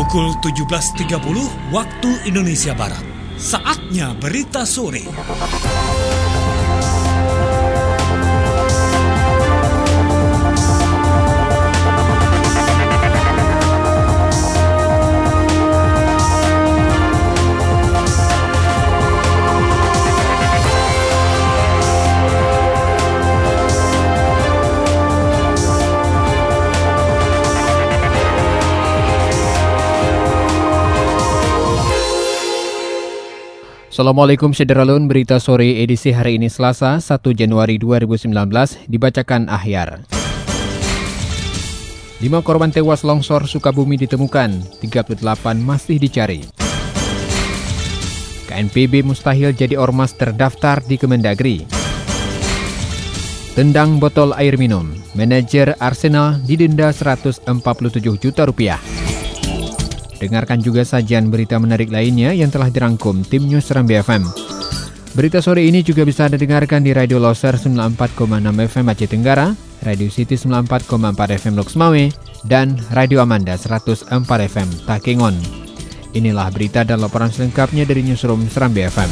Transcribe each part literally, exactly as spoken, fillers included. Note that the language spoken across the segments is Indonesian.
Pukul tujuh belas tiga puluh waktu Indonesia Barat. Saatnya berita sore. Assalamualaikum Syederalun, berita sore edisi hari ini Selasa satu Januari dua ribu sembilan belas dibacakan Ahyar. lima korban tewas longsor Sukabumi ditemukan, tiga puluh delapan masih dicari. K N P B mustahil jadi ormas terdaftar di Kemendagri. Tendang botol air minum, manajer Arsenal didenda seratus empat puluh tujuh juta rupiah. Dengarkan juga sajian berita menarik lainnya yang telah dirangkum tim News Serambi F M. Berita sore ini juga bisa Anda dengarkan di Radio Loser sembilan puluh empat koma enam F M Aceh Tenggara, Radio City sembilan puluh empat koma empat F M Loks Mawe, dan Radio Amanda seratus empat F M Takengon. Inilah berita dan laporan selengkapnya dari Newsroom Serambi F M.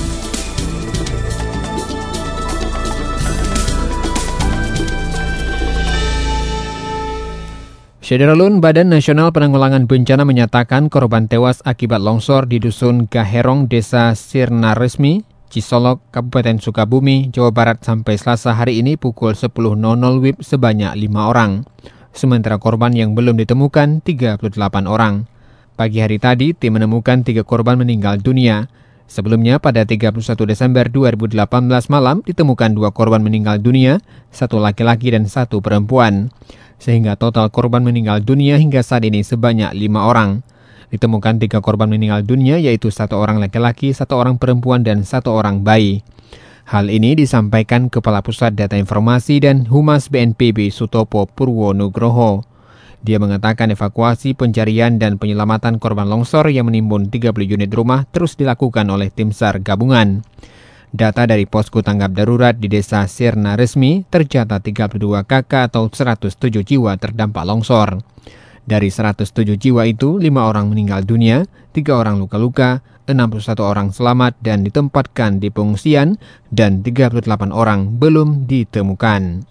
Syederalun, Badan Nasional Penanggulangan Bencana menyatakan korban tewas akibat longsor di Dusun Gaherong, Desa Sirna Resmi, Cisolok, Kabupaten Sukabumi, Jawa Barat sampai Selasa hari ini pukul sepuluh W I B sebanyak lima orang. Sementara korban yang belum ditemukan tiga puluh delapan orang. Pagi hari tadi, tim menemukan tiga korban meninggal dunia. Sebelumnya pada tiga puluh satu Desember dua ribu delapan belas malam ditemukan dua korban meninggal dunia, satu laki-laki dan satu perempuan. Sehingga total korban meninggal dunia hingga saat ini sebanyak lima orang. Ditemukan tiga korban meninggal dunia yaitu satu orang laki-laki, satu orang perempuan, dan satu orang bayi. Hal ini disampaikan Kepala Pusat Data Informasi dan Humas B N P B Sutopo Purwonugroho. Dia mengatakan evakuasi, pencarian, dan penyelamatan korban longsor yang menimbun tiga puluh unit rumah terus dilakukan oleh tim SAR gabungan. Data dari posko tanggap darurat di Desa Sirna Resmi tercatat tiga puluh dua kakak atau seratus tujuh jiwa terdampak longsor. Dari seratus tujuh jiwa itu, lima orang meninggal dunia, tiga orang luka-luka, enam puluh satu orang selamat dan ditempatkan di pengungsian, dan tiga puluh delapan orang belum ditemukan.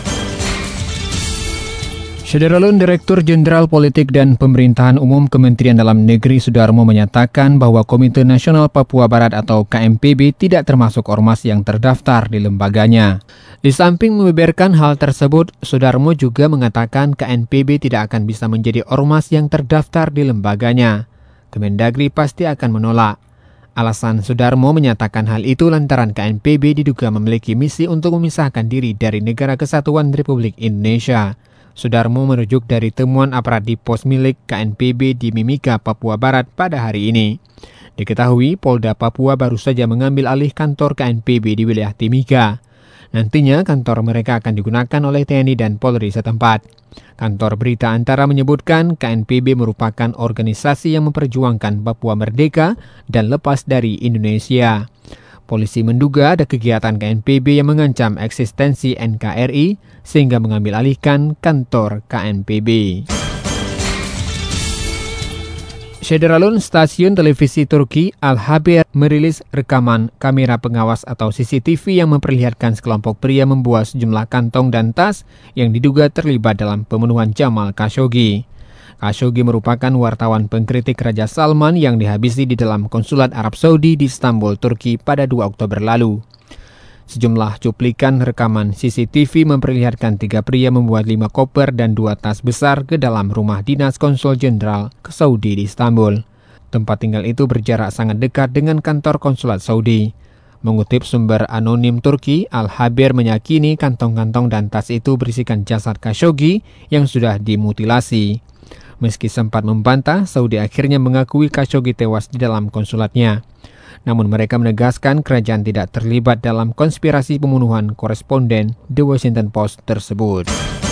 Syederalun, Direktur Jenderal Politik dan Pemerintahan Umum Kementerian Dalam Negeri Sudarmo menyatakan bahwa Komite Nasional Papua Barat atau K M P B tidak termasuk ormas yang terdaftar di lembaganya. Di samping membeberkan hal tersebut, Sudarmo juga mengatakan K N P B tidak akan bisa menjadi ormas yang terdaftar di lembaganya. Kemendagri pasti akan menolak. Alasan Sudarmo menyatakan hal itu lantaran K N P B diduga memiliki misi untuk memisahkan diri dari Negara Kesatuan Republik Indonesia. Sudarmo merujuk dari temuan aparat di pos milik K N P B di Mimika, Papua Barat pada hari ini. Diketahui Polda Papua baru saja mengambil alih kantor K N P B di wilayah Timika. Nantinya kantor mereka akan digunakan oleh T N I dan Polri setempat. Kantor Berita Antara menyebutkan K N P B merupakan organisasi yang memperjuangkan Papua merdeka dan lepas dari Indonesia. Polisi menduga ada kegiatan K N P B yang mengancam eksistensi N K R I sehingga mengambil alihkan kantor K N P B. Syederalun, stasiun televisi Turki Al-Haber merilis rekaman kamera pengawas atau C C T V yang memperlihatkan sekelompok pria membawa sejumlah kantong dan tas yang diduga terlibat dalam pembunuhan Jamal Khashoggi. Khashoggi merupakan wartawan pengkritik Raja Salman yang dihabisi di dalam konsulat Arab Saudi di Istanbul, Turki pada dua Oktober lalu. Sejumlah cuplikan rekaman C C T V memperlihatkan tiga pria membuat lima koper dan dua tas besar ke dalam rumah dinas konsul jenderal ke Saudi di Istanbul. Tempat tinggal itu berjarak sangat dekat dengan kantor konsulat Saudi. Mengutip sumber anonim Turki, Al-Haber meyakini kantong-kantong dan tas itu berisikan jasad Khashoggi yang sudah dimutilasi. Meski sempat membantah, Saudi akhirnya mengakui Khashoggi tewas di dalam konsulatnya. Namun mereka menegaskan kerajaan tidak terlibat dalam konspirasi pembunuhan koresponden The Washington Post tersebut.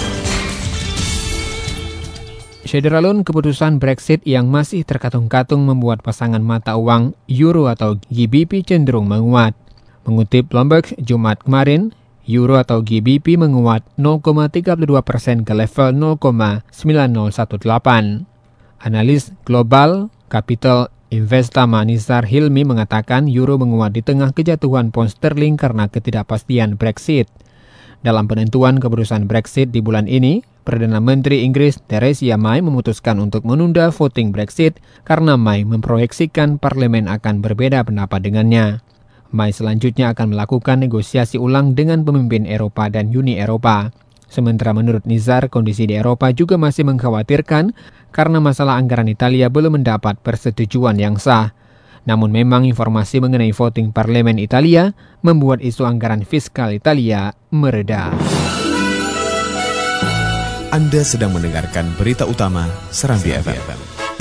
Syederalun, keputusan Brexit yang masih terkatung-katung membuat pasangan mata uang Euro atau G B P cenderung menguat. Mengutip Bloomberg Jumat kemarin, Euro atau G B P menguat nol koma tiga dua persen ke level nol koma sembilan nol satu delapan. Analis global Capital Investama Nisar Hilmi mengatakan euro menguat di tengah kejatuhan pound sterling karena ketidakpastian Brexit. Dalam penentuan keputusan Brexit di bulan ini, Perdana Menteri Inggris Theresa May memutuskan untuk menunda voting Brexit karena May memproyeksikan parlemen akan berbeda pendapat dengannya. May selanjutnya akan melakukan negosiasi ulang dengan pemimpin Eropa dan Uni Eropa. Sementara menurut Nizar, kondisi di Eropa juga masih mengkhawatirkan karena masalah anggaran Italia belum mendapat persetujuan yang sah. Namun memang informasi mengenai voting parlemen Italia membuat isu anggaran fiskal Italia mereda. Anda sedang mendengarkan berita utama Serambi F M.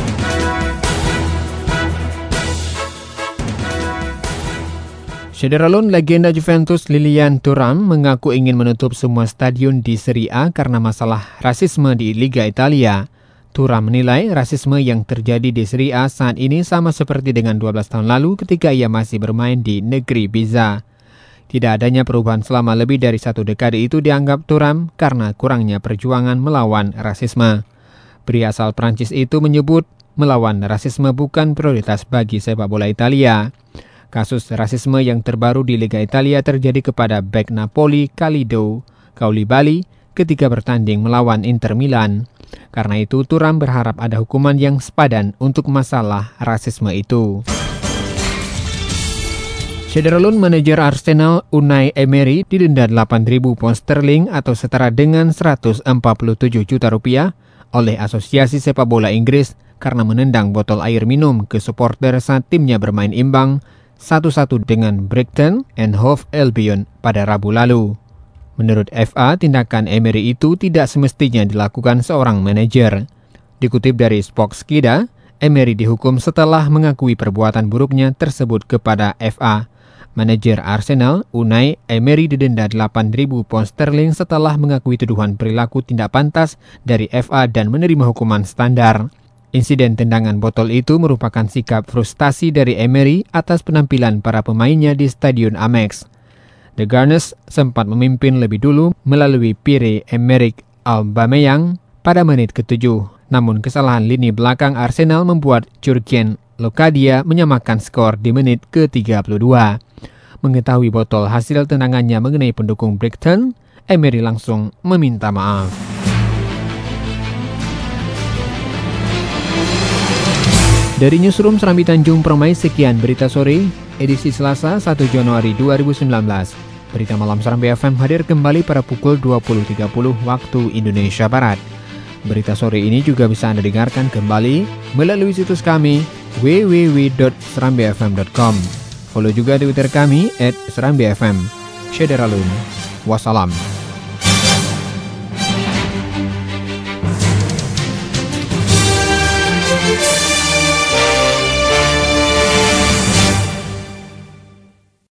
Sederalun legenda Juventus Lilian Thuram mengaku ingin menutup semua stadion di Serie A karena masalah rasisme di Liga Italia. Thuram menilai rasisme yang terjadi di Serie A saat ini sama seperti dengan dua belas tahun lalu ketika ia masih bermain di negeri Pisa. Tidak adanya perubahan selama lebih dari satu dekade itu dianggap Thuram karena kurangnya perjuangan melawan rasisme. Pria asal Prancis itu menyebut melawan rasisme bukan prioritas bagi sepak bola Italia. Kasus rasisme yang terbaru di Liga Italia terjadi kepada bek Napoli Khalido Koulibaly ketika bertanding melawan Inter Milan. Karena itu, Thuram berharap ada hukuman yang sepadan untuk masalah rasisme itu. Sederalun manajer Arsenal Unai Emery didenda delapan ribu pound sterling atau setara dengan seratus empat puluh tujuh juta rupiah oleh Asosiasi Sepak Bola Inggris karena menendang botol air minum ke supporter saat timnya bermain imbang satu satu dengan Brighton and Hove Albion pada Rabu lalu. Menurut F A, tindakan Emery itu tidak semestinya dilakukan seorang manajer. Dikutip dari Sportskida, Emery dihukum setelah mengakui perbuatan buruknya tersebut kepada F A. Manajer Arsenal, Unai Emery didenda delapan ribu pound sterling setelah mengakui tuduhan perilaku tidak pantas dari F A dan menerima hukuman standar. Insiden tendangan botol itu merupakan sikap frustasi dari Emery atas penampilan para pemainnya di Stadion Amex. The Gunners sempat memimpin lebih dulu melalui Pierre-Emerick Aubameyang pada menit ketujuh. Namun kesalahan lini belakang Arsenal membuat Jurgen Locadia menyamakan skor di menit ke tiga puluh dua. Mengetahui botol hasil tendangannya mengenai pendukung Brighton, Emery langsung meminta maaf. Dari Newsroom Serambi Tanjung Permai, sekian berita sore, edisi Selasa satu Januari dua ribu sembilan belas. Berita malam Serambi F M hadir kembali pada pukul dua puluh tiga puluh waktu Indonesia Barat. Berita sore ini juga bisa Anda dengarkan kembali melalui situs kami w w w dot serambi f m dot com. Follow juga Twitter kami at serambi f m. Sederalun. Wassalam.